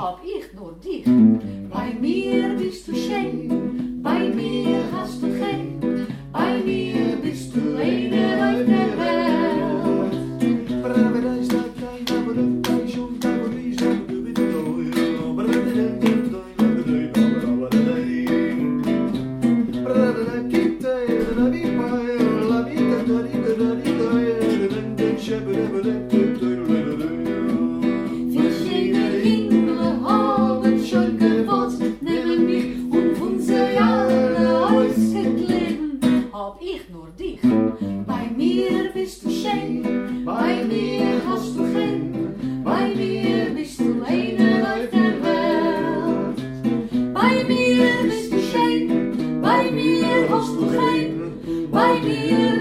hab ich nur dich. Bei mir bist du schön, bei mir hast du kein, bei mir bist du eine auf der Welt. Bei mir bist du schön, bei mir hast du kein, bei mir bist du eine auf der Welt. Bei mir bist du schön, bei mir hast du kein, bei mir